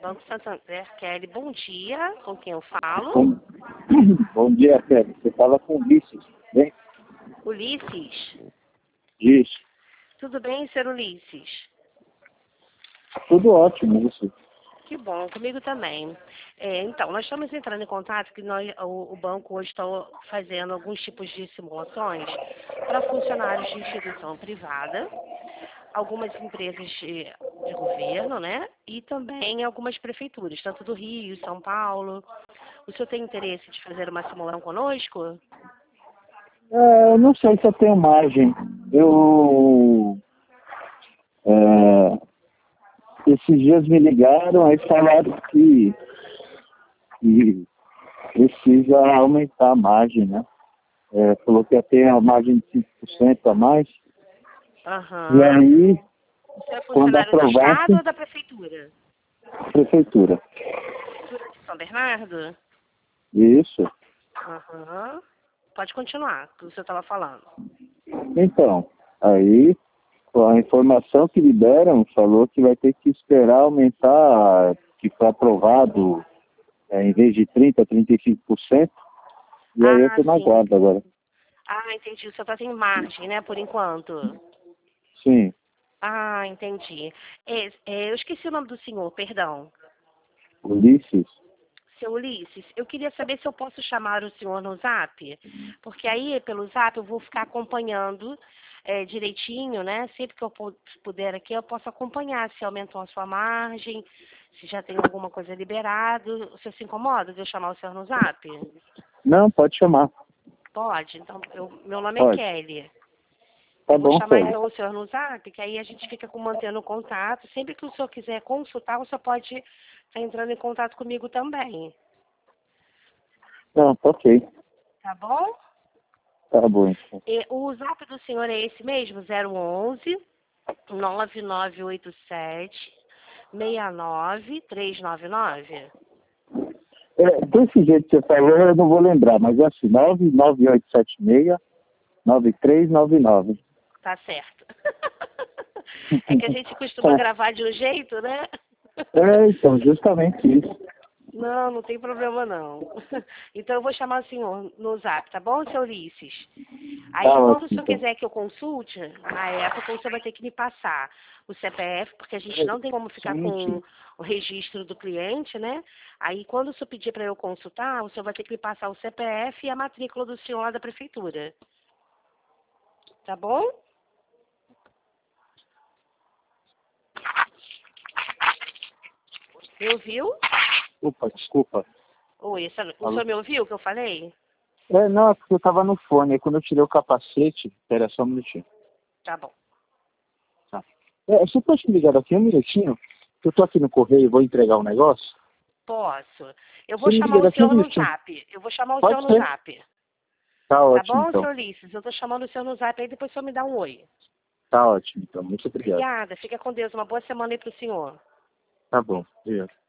Banco Santander, Kelly, bom dia. Com quem eu falo? Bom dia, Kelly. Você fala com o Ulisses, bem? Ulisses. Isso. Tudo bem, senhor Ulisses? Tudo ótimo, isso. Que bom, comigo também. Então, nós estamos entrando em contato que o banco hoje está fazendo alguns tipos de simulações para funcionários de instituição privada, algumas empresas de governo, né? E também algumas prefeituras, tanto do Rio, São Paulo. O senhor tem interesse de fazer uma simulação conosco? Eu não sei se eu tenho margem. Esses dias me ligaram, aí falaram que precisa aumentar a margem, né? Falou que ia ter a margem de 5% a mais. Aham. E aí, Você é quando funcionário do aprovasse, Estado ou da Prefeitura? prefeitura. Prefeitura de São Bernardo? Isso. Aham. Pode continuar, o que o senhor estava falando. Então, aí a informação que liberam falou que vai ter que esperar aumentar, que foi aprovado em vez de 30%, 35%, e aí eu estou na Sim. guarda agora. Ah, entendi. O senhor está sem margem, né, por enquanto. Sim, Ah, entendi. Eu esqueci o nome do senhor, perdão. Ulisses. Seu Ulisses, eu queria saber se eu posso chamar o senhor no Zap, porque aí pelo Zap eu vou ficar acompanhando direitinho, né? Sempre que eu puder aqui eu posso acompanhar se aumentou a sua margem, se já tem alguma coisa liberado. O senhor se incomoda de eu chamar o senhor no Zap? Não, pode chamar. Pode. Então, meu nome é Pode. Kelly. Tá Eu vou bom, chamar Kelly. então o senhor no Zap, que aí a gente fica mantendo contato. Sempre que o senhor quiser consultar, o senhor pode estar entrando em contato comigo também. Não, tá ok. Tá bom? Tá bom, então. O Zap do senhor é esse mesmo? 011 9987 69399? Desse jeito que você falou, eu não vou lembrar, mas é assim, 99876-9399. Tá certo. É que a gente costuma gravar de um jeito, né? Então, justamente isso. Não, não tem problema não. Então eu vou chamar o senhor no Zap, tá bom, seu Ulisses? Aí Tá quando o ótimo, senhor então. quiser que eu consulte, na época o senhor vai ter que me passar o CPF, porque a gente não tem como ficar com o registro do cliente, né? Aí quando o senhor pedir para eu consultar, o senhor vai ter que me passar o CPF e a matrícula do senhor lá da prefeitura. Tá bom? Me ouviu? Desculpa. Oi, o Alô? senhor me ouviu o que eu falei? Não, é porque eu tava no fone, aí quando eu tirei o capacete, espera só um minutinho. Tá bom. Tá. Você pode me ligar daqui um minutinho? Que eu tô aqui no correio e vou entregar um negócio? Posso. Eu vou Você me chamar liga o daqui um senhor no minutinho. Zap. Eu vou chamar o Pode senhor no ser. Zap. Tá Tá ótimo, bom, então. senhor Ulisses? Eu tô chamando o senhor no Zap aí, depois o senhor me dá um oi. Tá ótimo, então. Muito obrigado. Obrigada. Fica com Deus. Uma boa semana aí pro senhor. Tá bom. Obrigado.